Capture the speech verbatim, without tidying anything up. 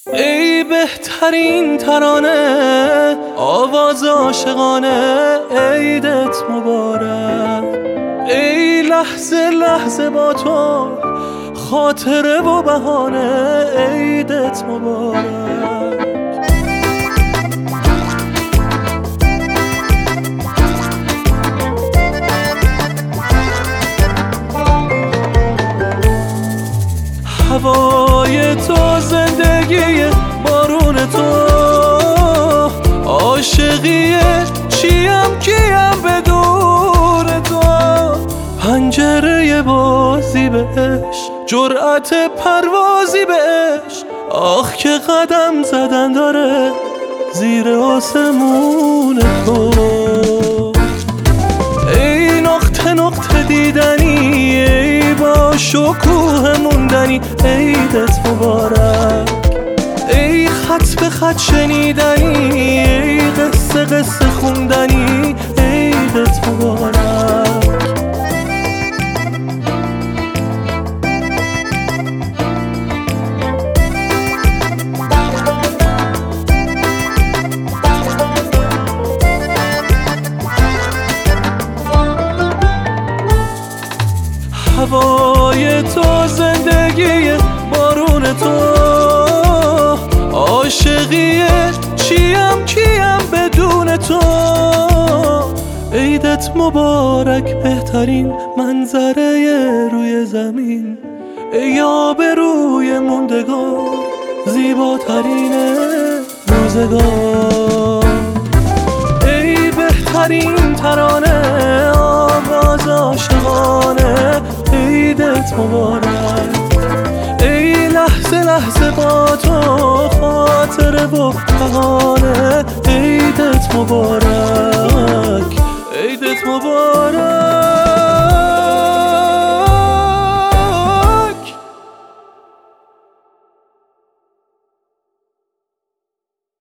ای بهترین ترانه، آواز عاشقانه، عیدت مبارک. ای لحظه لحظه با تو، خاطره و بهانه، عیدت مبارک. هوای تو، زندگی بارون تو، عاشقی چیم کیم بدون تو. پنجره بازی به عشق، جرأت پروازی به عشق، آخ که قدم زدن داره زیر آسمون تو. ای نقطه نقطه دیدنی، ای با شکوه موندنی، عیدت مبارک. ای خط به خط شنیدنی، ای قصه قصه خوندنی، عیدت مبارک. هوای تو، زندگی بارون تو، عاشقی چیم کیم بدون تو. عیدت مبارک، بهترین منظره روی زمین، ای آب روی موندگار، زیباترین روزگار. ای بهترین ترانه، آواز عاشقانه، عیدت مبارک. ای لحظه لحظه با تو، خاطره و بهانه، عیدت مبارک، عیدت مبارک.